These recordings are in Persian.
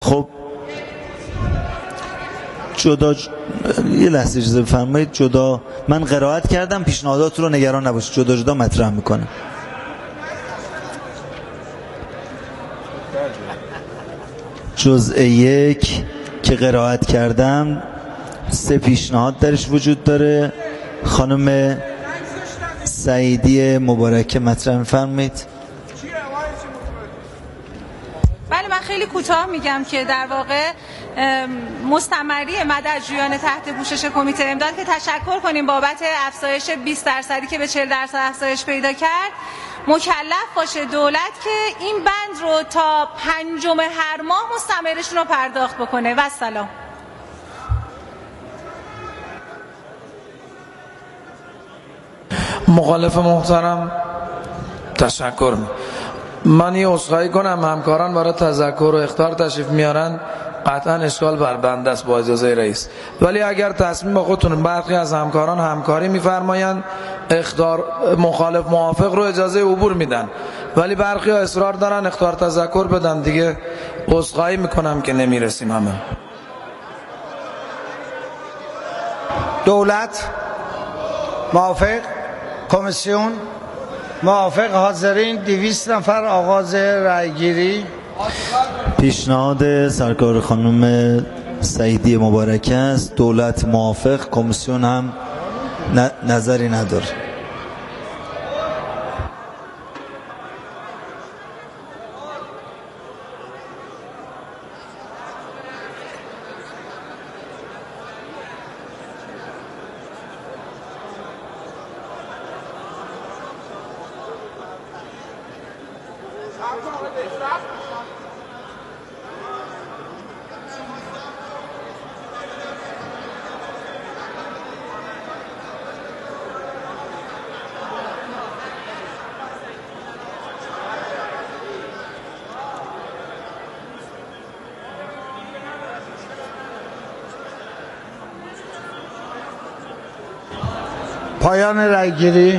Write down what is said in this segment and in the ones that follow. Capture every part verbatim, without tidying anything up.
خب جدا ج... یه لحظه اجازه بفرمایید. جدا من قرائت کردم، پیشنهادات رو نگران نباشید، جدا جدا مطرح میکنم. جزء یک که قرائت کردم سه پیشنهاد درش وجود داره. خانم سعیدی مبارکه مطرح می‌فرمایید. بله من خیلی کوتاه میگم که در واقع مستمری مددجویان تحت پوشش کمیته امداد که تشکر کنیم بابت افزایش بیست درصدی که به چهل درصد افزایش پیدا کرد، مکلف باشه دولت که این بند رو تا پنجم هر ماه مستمرشون رو پرداخت بکنه. و سلام. مخالف محترم تشکر. من یه عذرخواهی کنم، همکاران برای تذکر و اخطار تشریف میارن، قطعا اشکال بر بنده است با اجازه رئیس. ولی اگر تصمیم با خودتون، برخی از همکاران همکاری میفرمایند اخطار مخالف موافق رو اجازه عبور میدن، ولی برخی ها اصرار دارن اخطار تذکر بدن. دیگه عذرخواهی میکنم که نمیرسیم همه. دولت موافق؟ کمیسیون موافق؟ حاضرین دویست نفر آغاز رأیگیری. پیشنهاد سرکار خانم سعیدی مبارکه است. دولت موافق، کمیسیون هم نظری نداره. پایان رأیگیری.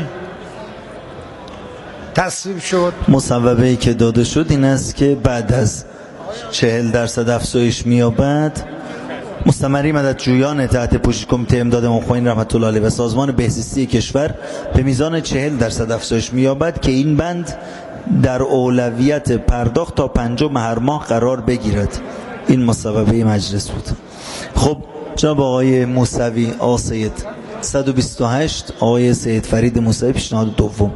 تصویب شد. مصوبه‌ای که داده شد این است که بعد از چهل درصد افزایش می‌یابد مستمری مددجویان تحت پوشش کمیته امداد امام خمینی رحمت الله علیه و سازمان بهزیستی کشور به میزان چهل درصد افزایش می‌یابد که این بند در اولویت پرداخت تا پنجم هر ماه قرار بگیرد. این مصوبه مجلس بود. خب جناب آقای موسوی آقا سید صد و بیست و هشت، آقای سید فرید موسوی پیشنهاد دوم.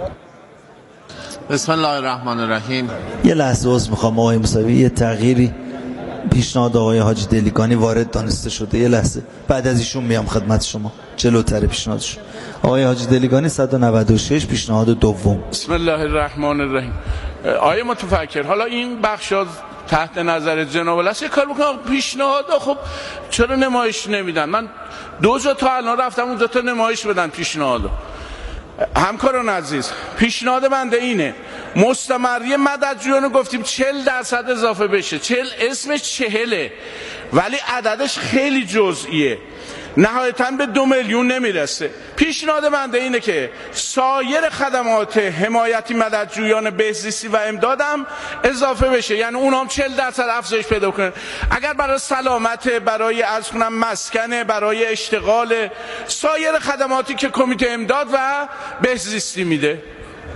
بسم الله الرحمن الرحیم. یه لحظه عذر میخوام آقای موسوی، یه تغییری پیشنهاد آقای حاجی دلیگانی وارد دانسته شده. یه لحظه بعد از ایشون میام خدمت شما، جلوتر پیشنهادشون. آقای حاجی دلیگانی صد و نود و شش پیشنهاد دوم. بسم الله الرحمن الرحیم. آقای متفکر، حالا این بخشا تحت نظر جناب الاس یه کار بکنم، پیشنهاد خب چرا نمایش نمیدن؟ من دو جا تا الان رفتم اونجا تا نمایش بدن پیشنهادو. همکاران عزیز، پیشنهاد بنده اینه، مستمری مددجویان گفتیم چهل درصد اضافه بشه. چهل اسمش چهله ولی عددش خیلی جزئیه، نهایتاً به دو میلیون نمیرسه. پیشنهاد بنده اینه که سایر خدمات حمایتی مددجویان بهزیستی و امدادم اضافه بشه، یعنی اونها هم چهل درصد افزایش پیدا کنن. اگر برای سلامت، برای از کنم مسکن، برای اشتغال، سایر خدماتی که کمیته امداد و بهزیستی میده.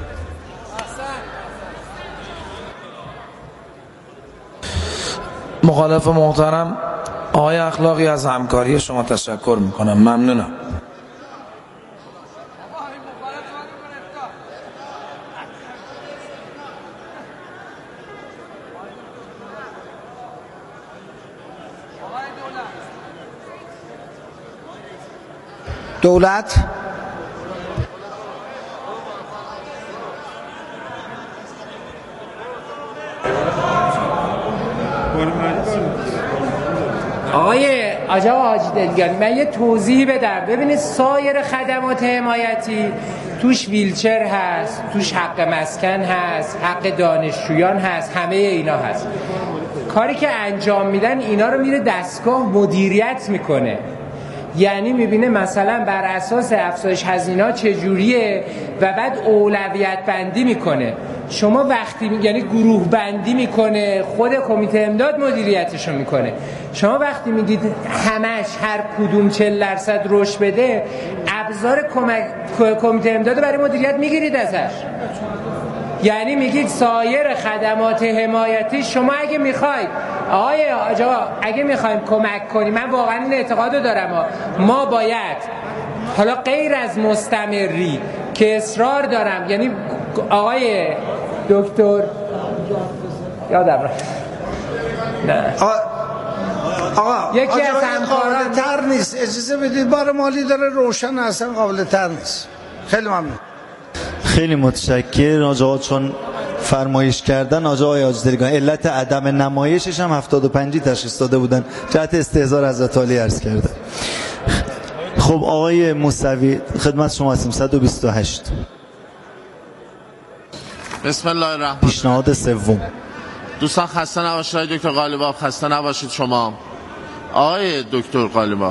مخالف محترم آقای اخلاقی، از همکاری شما تشکر میکنم، ممنونم. دولت آقای عجب حاجی دلیگانی، من یه توضیحی بدم. ببینید سایر خدمات حمایتی توش ویلچر هست، توش حق مسکن هست، حق دانشجویان هست، همه اینا هست. کاری که انجام میدن اینا رو میره دستگاه مدیریت میکنه، یعنی میبینه مثلا بر اساس افزایش هزینه‌ها چجوریه و بعد اولویت بندی میکنه. شما وقتی می... یعنی گروه بندی میکنه، خود کمیته امداد مدیریتشو میکنه. شما وقتی میگید همش هر کدوم چهل درصد رشد بده، ابزار کمک کمیته امداد برای مدیریت میگیرید ازش. یعنی میگید سایر خدمات حمایتی شما اگه میخواید آقای آقا اگه میخوایم کمک کنیم، من واقعا این اعتقادو دارم، ما باید حالا غیر از مستمری که اصرار دارم، یعنی آقای دکتر یادم رفت نه آقا یکی از همکاران قابل تر نیست، اجازه بدید، بار مالی داره روشن، اصلا قابل تر نیست. خیلی ممنون. خیلی متشکرم آقا، چون فرمایش کردن آقای حاجی دلیگانی علت عدم نمایشش هم هفتاد و پنج تشخیص داده بودن، جهت استحضار حضرت عالی عرض کرده. خب آقای موسوی خدمت شما هستیم. صد و بیست و هشت بسم الله الرحمن. پیشنهاد سوم. دوستان خسته نباشید. آقای دکتر قالیباف خسته نباشید. شما آقای دکتر قالیباف،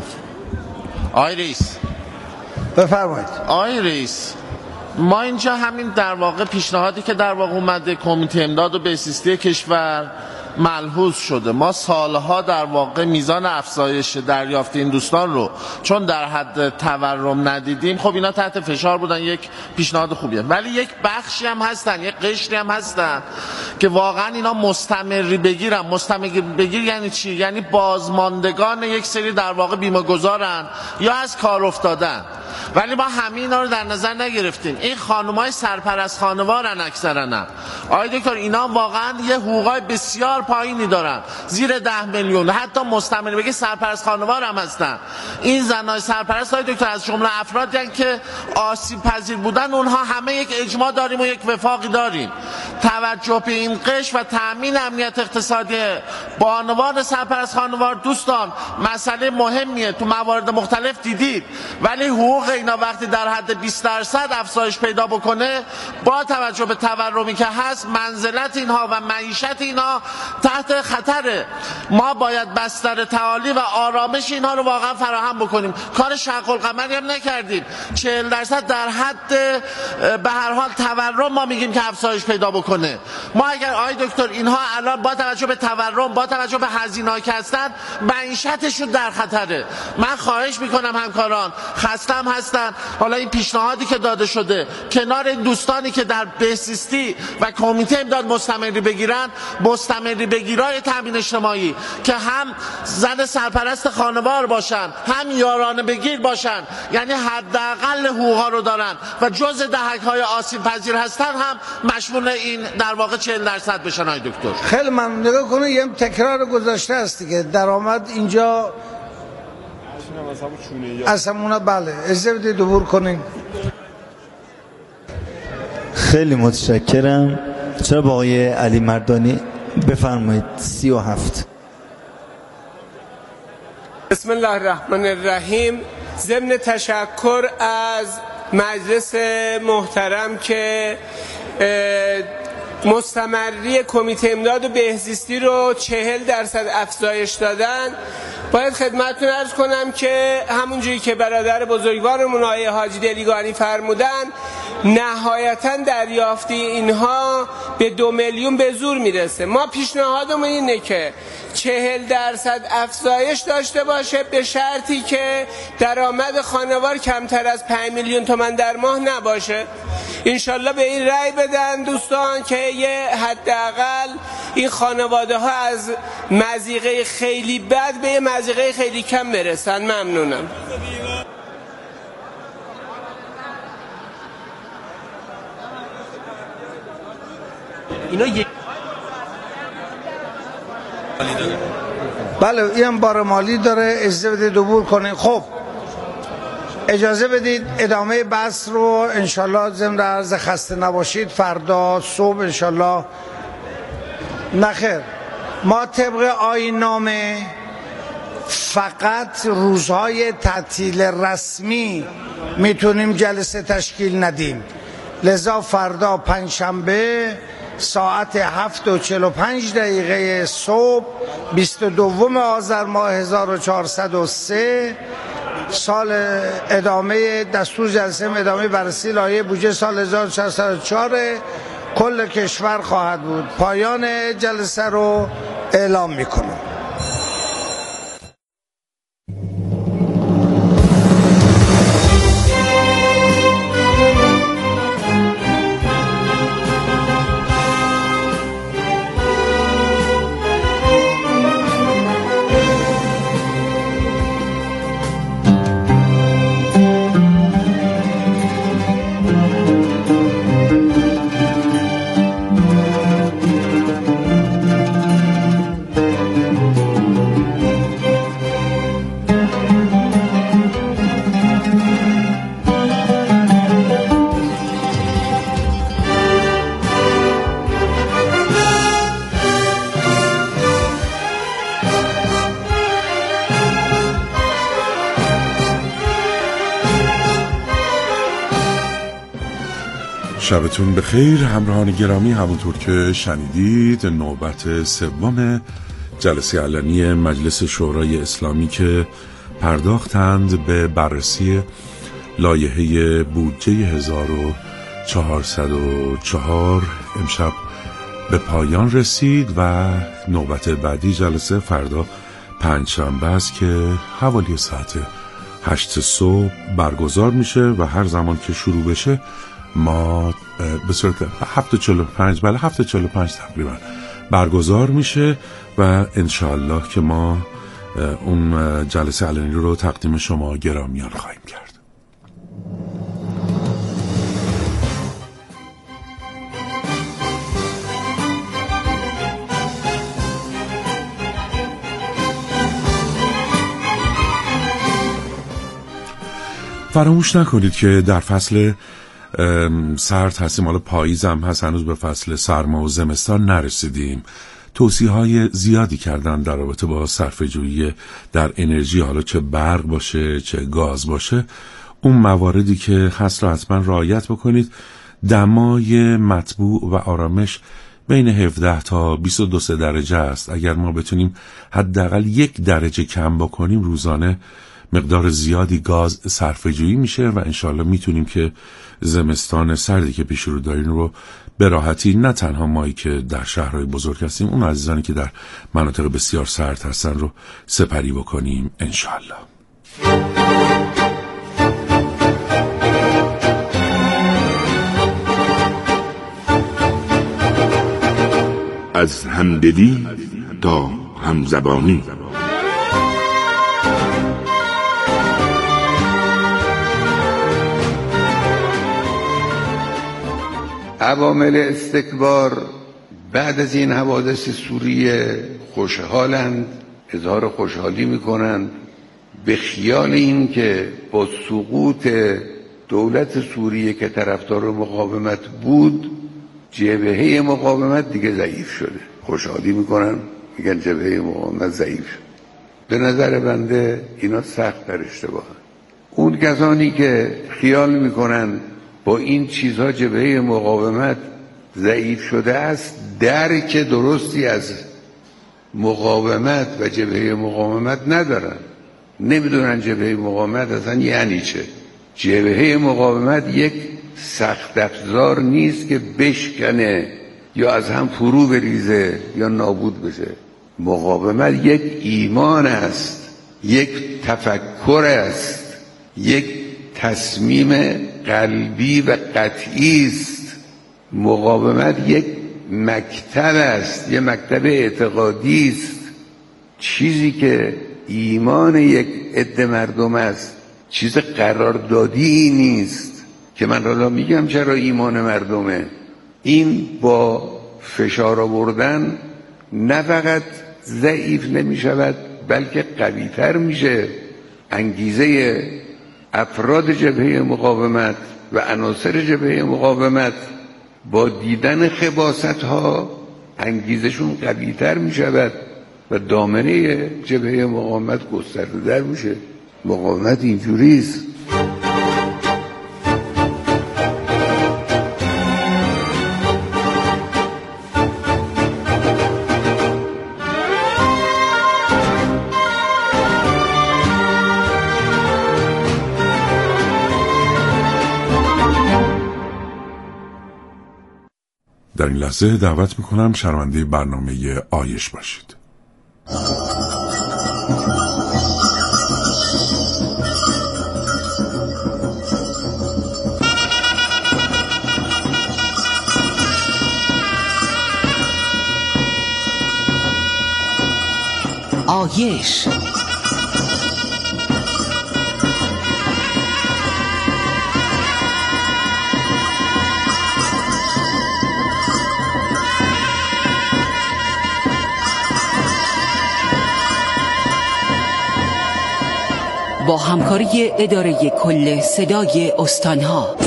آقای رئیس بفرمایید. آقای رئیس، ما اینجا همین در واقع پیشنهادی که در واقع اومده کمیته امداد و بهزیستی کشور ملحوظ شده. ما سالها در واقع میزان افزایش دریافت این دوستان رو چون در حد تورم ندیدیم، خب اینا تحت فشار بودن. یک پیشنهاد خوبیه، ولی یک بخشی هم هستن، یک قشری هم هستن که واقعا اینا مستمری بگیرن. مستمری بگیر یعنی چی؟ یعنی بازماندگان یک سری در واقع بیمه گذارن یا از کار افتادن، ولی ما همین اینا رو در نظر نگرفتیم. این خانم‌های سرپرست خانوارن اکثرا. آقای دکتر اینا واقعا یه حقوقای بسیار پایینی دارن، زیر ده میلیون، حتی مستمری بگی سرپرست خانوار هم هستن. این زنای سرپرست های دکتر از جمله افرادی هستند که آسیب پذیر بودن اونها همه یک اجماع داریم و یک وفاقی داریم. توجه به این قشر و تامین امنیت اقتصادی بانوان سرپرست خانوار دوستان مسئله مهمیه، تو موارد مختلف دیدید، ولی حقوق اینا وقتی در حد بیست درصد افزایش پیدا بکنه، با توجه به تورمی که هست، منزلت اینها و معیشت اینها تحت خطره. ما باید بستر تعالی و آرامش اینها رو واقعا فراهم بکنیم. کار شق القمری هم نکردیم. چهل درصد در حد به هر حال تورم ما میگیم که افزایش پیدا بکنه. ما اگر آقای دکتر اینها الان با توجه به تورم، با توجه به هزینه‌ای که هستن، معیشتشون در خطره. من خواهش میکنم همکاران خستم هستن، حالا این پیشنهادی که داده شده کنار این دوستانی که در بهزیستی و کمیته امداد مستمری بگیرن، مستمری بگیرای تامین اجتماعی که هم زن سرپرست خانوار باشن، هم یارانه بگیر باشن، یعنی حداقل حقوقا رو دارن و جز دهک‌های آسیب پذیر هستن، هم مشمول این در واقع چهل درصد بشن. های دکتر خیلی ممنون. نگاه کنه یه تکرار گذاشته است دیگه، درآمد اینجا اصلا بله اجازه بدید عبور کنیم. خیلی متشکرم. چرا با آقای علی مردانی بفرمایید. سی و هفت. بسم الله الرحمن الرحیم. ضمن تشکر از مجلس محترم که مستمری کمیته امداد و بهزیستی رو چهل درصد افزایش دادن، باید خدمتتون عرض کنم که همونجوری که برادر بزرگوارمون آقای حاجی دلیگانی فرمودن، نهایتا دریافتی اینها به دو میلیون به زور میرسه. ما پیشنهادمون اینه که چهل درصد افزایش داشته باشه، به شرطی که درآمد خانوار کمتر از پنج میلیون تومان در ماه نباشه. انشالله به این رأی بدن دوستان که یه حداقل این خانواده ها از مضیقه خیلی بد به یه مضیقه خیلی کم برسن. ممنونم. اینا یک بله این هم بار مالی داره، اجازه بدید عبور کنید. خب اجازه بدید ادامه بحث رو انشالله ضمن عرض خسته نباشید فردا صبح انشالله. نخیر، ما طبق آیین‌نامه فقط روزهای تعطیل رسمی میتونیم جلسه تشکیل ندیم، لذا فردا پنجشنبه ساعت هفت و چهل و پنج دقیقه صبح بیست و دوم آذر ماه هزار و چهارصد و سه سال ادامه دستور جلسه ادامه بررسی لایحه بودجه سال هزار و چهارصد و چهار کل کشور خواهد بود. پایان جلسه رو اعلام میکنم. شبتون بخیر همراهان گرامی. همونطور که شنیدید نوبت سوم جلسه علنی مجلس شورای اسلامی که پرداختند به بررسی لایحه بودجه هزار و چهارصد و چهار امشب به پایان رسید و نوبت بعدی جلسه فردا پنجشنبه است که حوالی ساعت هشت صبح برگزار میشه و هر زمان که شروع بشه ما به صورت هفت و چهل و پنج بله هفت و چهل و پنج تقریبا برگزار میشه و انشاءالله که ما اون جلسه علنی رو تقدیم شما گرامیان خواهیم کرد. فراموش نکنید که در فصل سرد هستیم، حالا پاییز هم هست، هنوز به فصل سرما و زمستان نرسیدیم. توصیه های زیادی کردن در رابطه با صرفه‌جویی در انرژی، حالا چه برق باشه چه گاز باشه. اون مواردی که هست رو حتما رعایت بکنید. دمای مطبوع و آرامش بین هفده تا بیست و دو درجه است. اگر ما بتونیم حداقل یک درجه کم بکنیم روزانه مقدار زیادی گاز صرفه‌جویی میشه و انشالله میتونیم که زمستان سردی که پیش رو داریم رو به راحتی، نه تنها مایی که در شهرهای بزرگ هستیم، اون عزیزانی که در مناطق بسیار سرد هستن رو سپری بکنیم انشالله. از همدلی تا همزبانی. عوامل استکبار بعد از این حوادث سوریه خوشحالند، اظهار خوشحالی میکنند به خیال این که با سقوط دولت سوریه که طرفدار مقاومت بود جبهه مقاومت دیگه ضعیف شده. خوشحالی میکنن، میگن جبهه مقاومت ضعیف شده. به نظر بنده اینا سخت در اشتباه. اون کسانی که خیال میکنن با این چیزها جبهه مقاومت ضعیف شده است، درک درستی از مقاومت و جبهه مقاومت ندارن. نمیدونن جبهه مقاومت اصلا یعنی چه. جبهه مقاومت یک سخت افزار نیست که بشکنه یا از هم فرو بریزه یا نابود بشه. مقاومت یک ایمان است، یک تفکر است، یک تصمیم قلبی و قطعی است. مقاومت یک مکتب است، یک مکتب اعتقادی است، چیزی که ایمان یک عده مردم است، چیز قراردادی نیست که من را میگم چرا ایمان مردمه. این با فشار آوردن نه فقط ضعیف نمی شود بلکه قوی تر میشه. انگیزه افراد جبهه مقاومت و عناصر جبهه مقاومت با دیدن خباست ها انگیزشون قوی تر می شود و دامنه جبهه مقاومت گسترده در میشه. مقاومت اینجوری است. در این لحظه دعوت میکنم شنونده برنامه آیش باشید. آیش با همکاری اداره کل صدای استانها.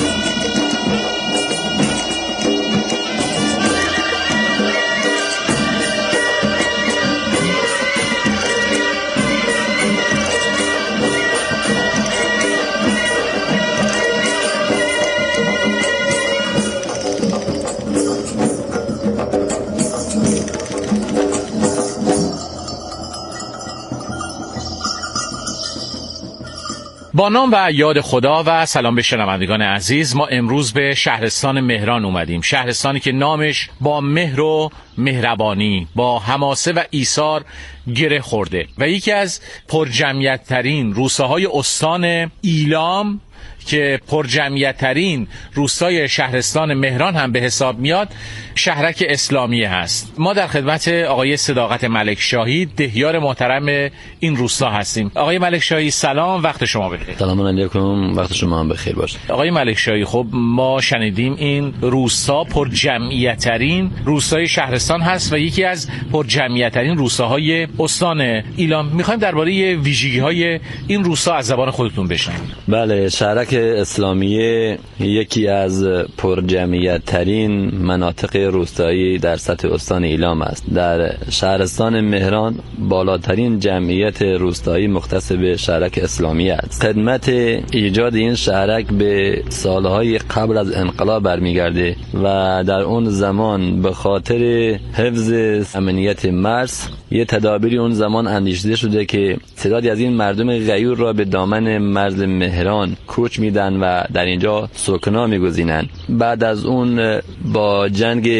با نام و یاد خدا و سلام به شنوندگان عزیز. ما امروز به شهرستان مهران اومدیم، شهرستانی که نامش با مهر و مهربانی، با حماسه و ایثار گره خورده و یکی از پرجمعیت ترین روستاهای استان ایلام که پرجمعیت ترین روستای شهرستان مهران هم به حساب میاد، شهرک اسلامیه هست. ما در خدمت آقای صداقت ملکشاهی، دهیار محترم این روستا هستیم. آقای ملکشاهی سلام، وقت شما بخیر. سلام علیکم، وقت شما هم بخیر باشه. آقای ملکشاهی، خب ما شنیدیم این روستا پرجمعیت ترین روستای شهرستان هست و یکی از پرجمعیت ترین روستاهای استان ایلام. میخوایم درباره ویژگی‌های این روستا از زبان خودتون بشنویم. بله، شهرک اسلامیه یکی از پرجمعیت ترین مناطق روستایی در سطح استان ایلام است. در شهرستان مهران بالاترین جمعیت روستایی مختص به شهرک اسلامیه است. خدمت ایجاد این شهرک به سالهای قبل از انقلاب برمیگرده و در اون زمان به خاطر حفظ امنیت مرز یه تدابیری اون زمان اندیشیده شده که تعدادی از این مردم غیور را به دامن مرز مهران کوچ میدن و در اینجا سکنا میگزینن. بعد از اون با جنگ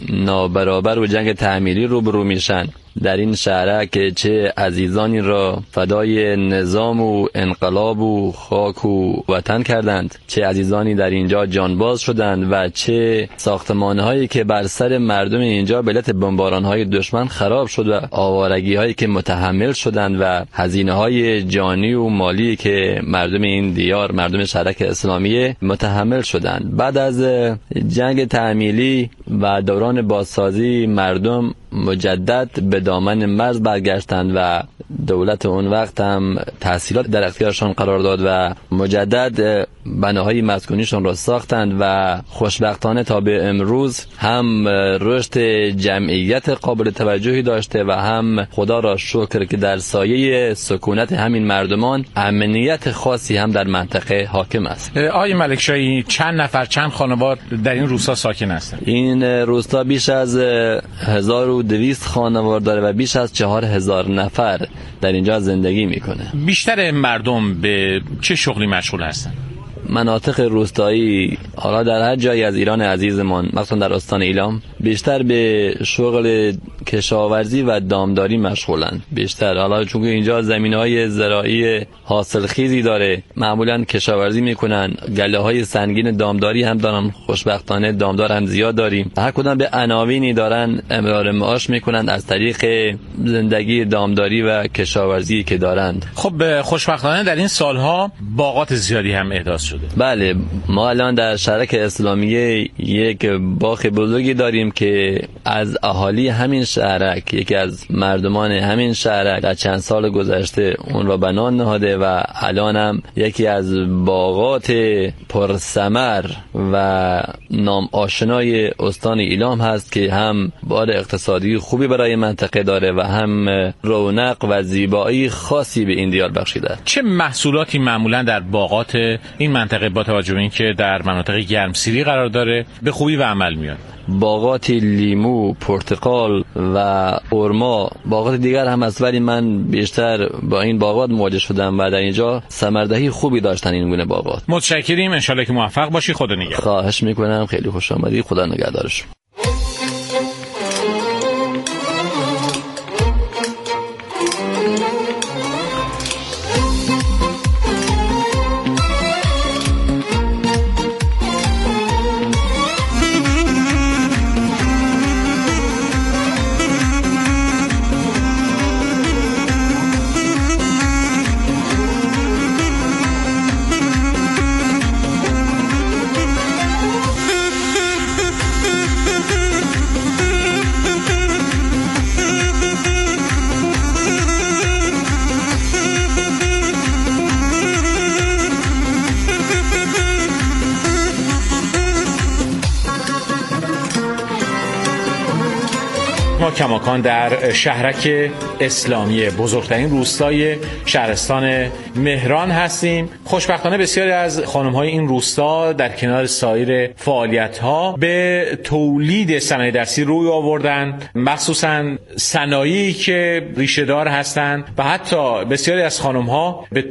نابرابر و جنگ تعمیری روبرو میشن. در این شهرک چه عزیزانی را فدای نظام و انقلاب و خاک و وطن کردند، چه عزیزانی در اینجا جانباز شدند و چه ساختمان‌هایی که بر سر مردم اینجا به علت بمباران‌های دشمن خراب شد و آوارگی‌هایی که متحمل شدند و هزینه‌های جانی و مالی که مردم این دیار، مردم شهرک اسلامیه متحمل شدند. بعد از جنگ تعمیری و دوران بازسازی مردم مجدد به دامن مرز برگشتند و دولت اون وقت هم تحصیلات در اختیارشان قرار داد و مجدد بناهای مسکونیشون را ساختند و خوشبختانه تا به امروز هم رشد جمعیت قابل توجهی داشته و هم خدا را شکر که در سایه سکونت همین مردمان امنیت خاصی هم در منطقه حاکم است. آقای ملکشاهی، چند نفر، چند خانوار در این روستا ساکن هستند؟ این روستا بیش از هزار و دویست خانوار داره و بیش از چهار هزار نفر در اینجا زندگی میکنه. بیشتر مردم به چه شغلی مشغول هستند؟ مناطق روستایی حالا در هر جایی از ایران عزیزمان، مخصوصا در استان ایلام، بیشتر به شغل کشاورزی و دامداری مشغولند. بیشتر حالا چون اینجا زمینهای زراعی حاصلخیزی داره، معمولا کشاورزی میکنن. گله های سنگین دامداری هم دارن، خوشبختانه دامدار هم زیاد داریم. هر کدام به عناوینی دارن امرار معاش میکنن از طریق زندگی دامداری و کشاورزی که دارند. خب خوشبختانه در این سالها باغات زیادی هم احداث شده. بله، ما الان در شهرک اسلامیه یک باغ بزرگی داریم که از اهالی همین شهرک، یکی از مردمان همین شهرک در چند سال گذشته اون را بنا نهاده و الان هم یکی از باغات پرثمر و نام آشنای استان ایلام هست که هم بار اقتصادی خوبی برای منطقه داره و هم رونق و زیبایی خاصی به این دیار بخشیده. چه محصولاتی معمولا در باغات این منطقه با توجه به اینکه در مناطق گرمسیری قرار داره به خوبی به عمل میاد؟ باغات لیمو، پرتقال و خرما، باغات دیگر هم هست، ولی من بیشتر با این باغات مواجه شدم و در اینجا ثمردهی خوبی داشتن این گونه باغات. متشکریم، ان شاءالله که موفق باشی. خدا نگهدار. خواهش میکنم، خیلی خوش آمدی، خدا نگهدارش. ما کماکان در شهرک اسلامی بزرگترین روستای شهرستان مهران هستیم. خوشبختانه بسیاری از خانم‌های این روستا در کنار سایر فعالیت‌ها به تولید صنایع دستی روی آوردن، مخصوصاً صنایعی که ریشه‌دار هستند و حتی بسیاری از خانم‌ها به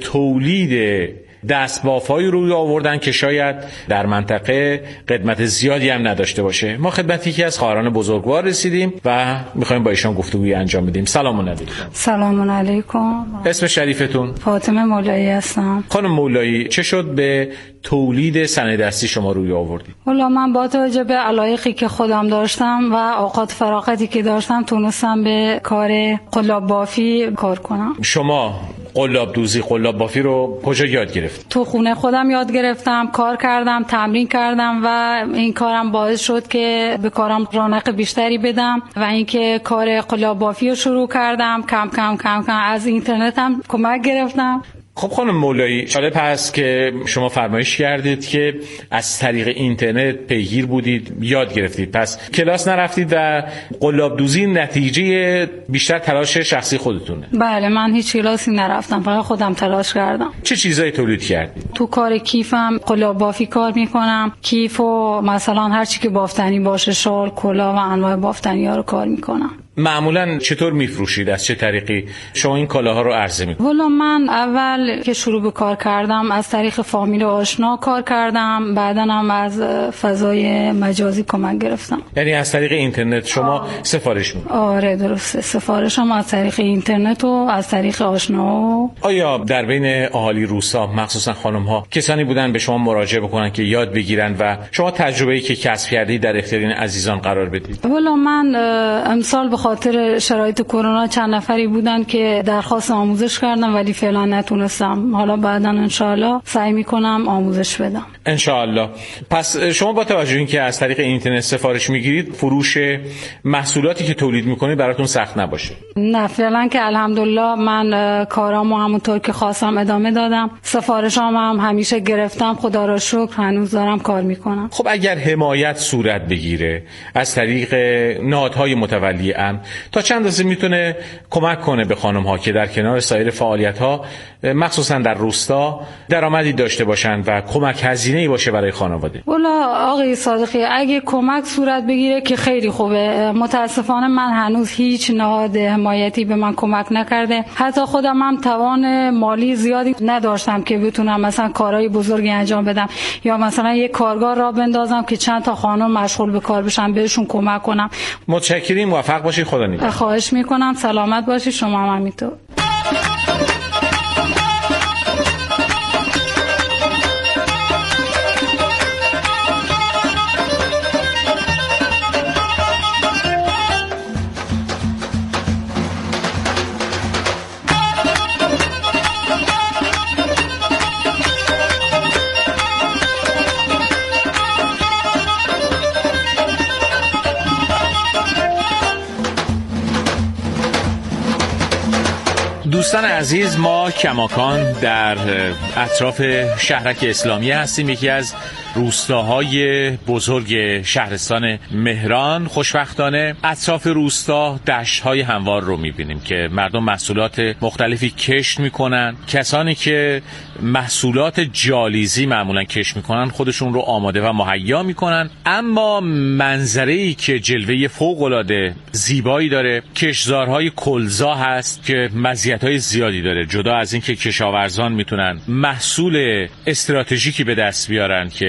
تولید دستباف‌هایی روی آوردن که شاید در منطقه قدمت زیادی هم نداشته باشه. ما خدمت یکی از خواهران بزرگوار رسیدیم و می‌خوایم با ایشان گفتگویی انجام بدیم. سلام علیکم. سلام علیکم. اسم شریفتون؟ فاطمه مولایی هستم. خانم مولایی، چه شد به تولید صنایع دستی شما روی آوردید؟ والا من با توجه به علایقی که خودم داشتم و اوقات فراغتی که داشتم تونستم به کار قلاب بافی کار کنم. شما قلاب دوزی، قلاب بافی رو کجا یاد گرفت؟ تو خونه خودم یاد گرفتم، کار کردم، تمرین کردم و این کارم باعث شد که به کارم رونق بیشتری بدم و اینکه کار قلاب بافی رو شروع کردم. کم کم کم کم از اینترنت هم کمک گرفتم. خب خانم مولایی، جالب هست که شما فرمایش کردید که از طریق اینترنت پیگیر بودید، یاد گرفتید، پس کلاس نرفتید و قلاب دوزی نتیجه بیشتر تلاش شخصی خودتونه؟ بله، من هیچ کلاسی نرفتم، فقط خودم تلاش کردم. چه چیزایی تولید کردید؟ تو کار کیفم قلاب بافی کار میکنم، کیف و مثلا هر چی که بافتنی باشه، شال، کلاه و انواع بافتنی ها رو کار میکنم. معمولاً چطور میفروشید؟ از چه طریقی شما این کالاها رو عرضه میکنید؟ والا من اول که شروع به کار کردم از طریق فامیل آشنا کار کردم، بعداً هم از فضای مجازی کمک گرفتم. یعنی از طریق اینترنت شما آه. سفارش میدید؟ آره درسته، سفارشم از طریق اینترنت و از طریق آشنا. آیا در بین اهالی روستا مخصوصاً خانم‌ها کسانی بودن به شما مراجعه بکنن که یاد بگیرن و شما تجربه‌ای که کسب کردید در اختیار این عزیزان قرار بدید؟ والا من امسال به خاطر شرایط کرونا چند نفری بودن که درخواست آموزش کردم ولی فعلا نتونستم. حالا بعداً انشاءالله سعی میکنم آموزش بدم. انشاءالله. پس شما با توجه اینکه از طریق اینترنت سفارش میگیرید، فروش محصولاتی که تولید میکنید براتون سخت نباشه؟ نه فعلا که الحمدلله من کارامو همونطور که خواستم ادامه دادم، سفارشام هم همیشه گرفتم، خدا را شکر هنوز دارم کار میکنم. خب اگر حمایت صورت بگیره از طریق نهادهای متولی امن، تا چند اندازه میتونه کمک کنه به خانم ها که در کنار سایر فعالیت ها مخصوصا در روستا درآمدی داشته باشن و کمک هزینه‌ای باشه برای خانواده؟ والا آقای صادقی، اگه کمک صورت بگیره که خیلی خوبه. متاسفانه من هنوز هیچ نهاد حمایتی به من کمک نکرده. حتی خودم هم توان مالی زیادی نداشتم که بتونم مثلا کارهای بزرگی انجام بدم یا مثلا یک کارگاه را بندازم که چند تا خانم مشغول به کار بشن، بهشون کمک کنم. متشکریم، موفق باشید، خدا نگهدار. خواهش میکنم، سلامت باشید، شما هم همینطور. دوستان عزیز، ما کماکان در اطراف شهرک اسلامی هستیم، یکی از روستاهای بزرگ شهرستان مهران. خوشبختانه اطراف روستا دشت‌های هموار رو می‌بینیم که مردم محصولات مختلفی کشت می‌کنن. کسانی که محصولات جالیزی معمولاً کشت می‌کنن خودشون رو آماده و مهیا می‌کنن، اما منظره‌ای که جلوه فوق‌العاده زیبایی داره، کشتزارهای کلزا هست که مزیت‌های زیادی داره. جدا از این که کشاورزان میتونن محصول استراتژیکی به دست بیارن که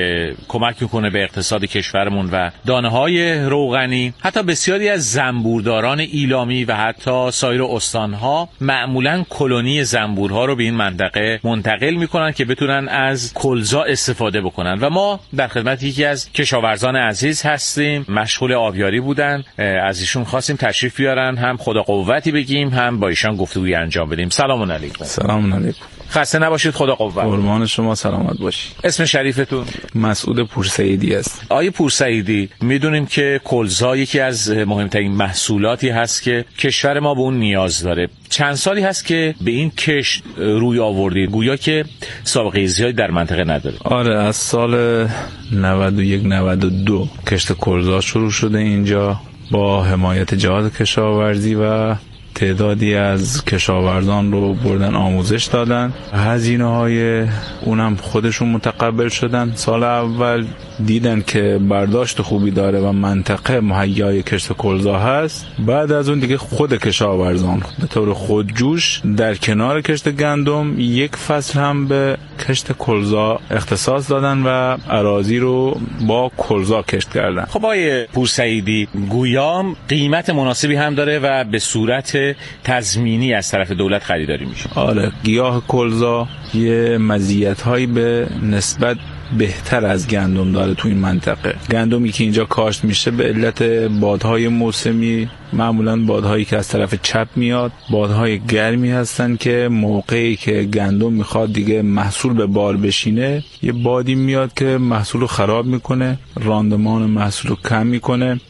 که کمک میکنه به اقتصاد کشورمون و دانه‌های روغنی. حتی بسیاری از زنبورداران ایلامی و حتی سایر استانها معمولاً کلونی زنبورها رو به این منطقه منتقل میکنن که بتونن از کلزا استفاده بکنن و ما در خدمت یکی از کشاورزان عزیز هستیم، مشغول آبیاری بودن. از ایشون خواستیم تشریف بیارن، هم خدا قوتی بگیم هم با ایشان گفتگوی انجام بدیم. سلام علیکم. سلام علیکم. خسته نباشید، خدا قوت. قربان شما، سلامت باشید. اسم شریفتون؟ مسعود پورسعیدی است. آقای پورسعیدی، میدونیم که کلزا یکی از مهمترین محصولاتی هست که کشور ما به اون نیاز داره. چند سالی هست که به این کشت روی آوردید، گویا که سابقه زیادی در منطقه نداره. آره، از سال نود و یک نود و دو کشت کلزا شروع شده اینجا با حمایت جهاد کشاورزی و تعدادی از کشاورزان رو بردن آموزش دادن. هزینه های اونم خودشون متقبل شدن. سال اول دیدن که برداشت خوبی داره و منطقه مهیای کشت کلزا هست. بعد از اون دیگه خود کشاورزان به طور خودجوش در کنار کشت گندم یک فصل هم به کشت کلزا اختصاص دادن و اراضی رو با کلزا کشت کردن. خب آقای پورسعیدی، گویا قیمت مناسبی هم داره و به صورت تضمینی از طرف دولت خریداری میشه. آره، گیاه کلزا یه مزیت‌هایی به نسبت بهتر از گندم داره تو این منطقه. گندمی که اینجا کاشت میشه به علت بادهای موسمی، معمولا بادهایی که از طرف چپ میاد، بادهای گرمی هستن که موقعی که گندم میخواد دیگه محصول به بار بشینه، یه بادی میاد که محصول رو خراب میکنه، راندمان محصول رو کم میکنه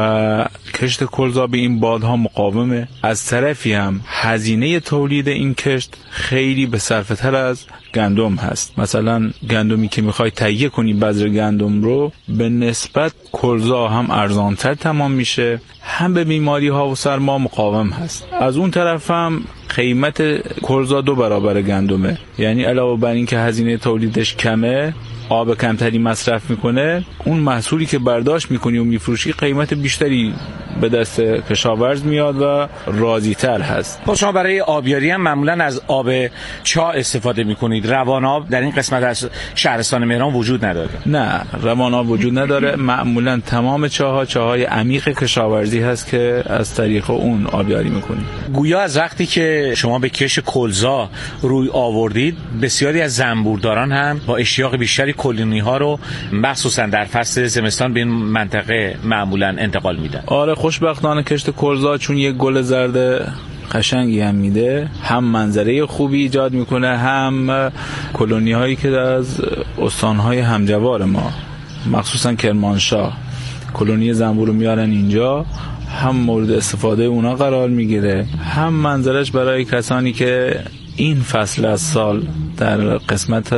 و کشت کلزا به این بادها مقاومه. از طرفی هم هزینه تولید این کشت خیلی به صرفه تر از گندم هست. مثلا گندمی که میخوای تهیه کنی بذر گندم رو، به نسبت کلزا هم ارزانتر تمام میشه، هم به بیماری ها و سرما مقاوم هست. از اون طرف هم قیمت کلزا دو برابر گندمه، یعنی علاوه بر این که هزینه تولیدش کمه، آب کمتری مصرف میکنه، اون محصولی که برداشت میکنی و میفروشی قیمت بیشتری به دست کشاورز میاد و راضی تر هست. خب شما برای آبیاری هم معمولا از آب چاه استفاده میکنید. روان آب در این قسمت از شهرستان مهران وجود نداره؟ نه، روان آب وجود نداره. معمولا تمام چاه‌ها چاه‌های عمیق کشاورزی هست که از طریق اون آبیاری میکنید. گویا از وقتی که شما به کشت کلزا روی آوردید، بسیاری از زنبورداران هم با اشتیاق بیشتری کلونی ها رو مخصوصا در فصل زمستان به این منطقه معمولا انتقال میدن. آره، خوشبختانه کشت کلزا چون یک گل زرد قشنگی هم میده، هم منظره خوبی ایجاد میکنه، هم کلونی هایی که از استان های همجوار ما مخصوصا کرمانشاه کلونی زنبور رو میارن اینجا، هم مورد استفاده اونا قرار میگیره، هم منظرش برای کسانی که این فصل از سال در قسمت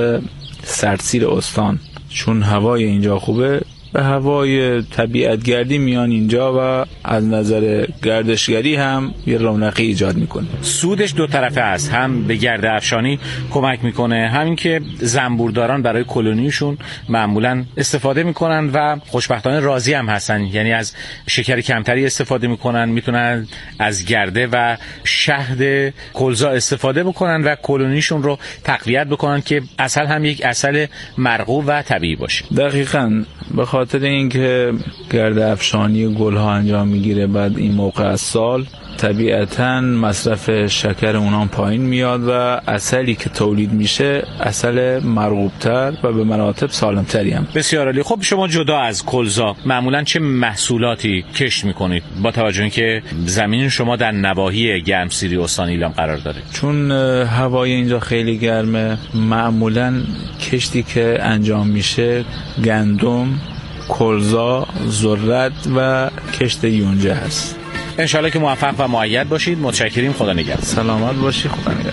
سردسیر استان چون هوای اینجا خوبه، به هوای طبیعت گردی میان اینجا و از نظر گردشگری هم یه رونقی ایجاد میکنه. سودش دو طرفه است، هم به گرد افشانی کمک میکنه، همین که زنبورداران برای کلونیشون معمولا استفاده میکنن و خوشبختانه راضی هم هستن، یعنی از شکر کمتری استفاده میکنن، میتونن از گرده و شهد کلزا استفاده بکنن و کلونیشون رو تقویت بکنن که عسل هم یک عسل مرغوب و طبیعی باشه. دقیقاً، به خاطر اینکه گرد افشانی گل ها انجام میگیره بعد این موقع از سال، طبیعتاً مصرف شکر اونام پایین میاد و عسلی که تولید میشه عسل مرغوبتر و به مراتب سالمتری هم. بسیار عالی. خب شما جدا از کلزا معمولاً چه محصولاتی کشت میکنید با توجه اینکه زمین شما در نواحی گرمسیری استان ایلام قرار داره؟ چون هوای اینجا خیلی گرمه، معمولاً کشتی که انجام میشه گندم، کلزا، ذرت و کشت یونجه هست. انشالله که موفق و مؤید باشید. متشکریم. خدا نگهدار. سلامت باشی. خدا نگهدار.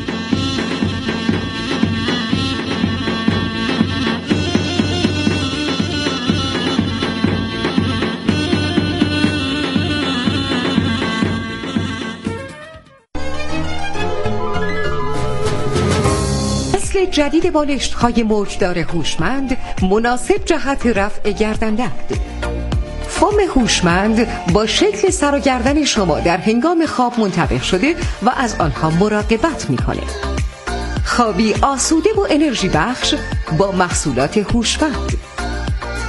نسل جدید بالشت‌های موجدار هوشمند مناسب جهت رفع گردن‌درد. فوم هوشمند با شکل سر و گردن شما در هنگام خواب منطبق شده و از آنها مراقبت می‌کنه. خوابی آسوده و انرژی بخش با محصولات هوشمند.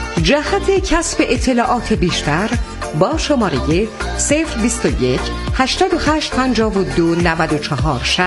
جهت کسب اطلاعات بیشتر با شماره صفر بیست و یک هشتاد و هشت پنجاه و دو نود و چهار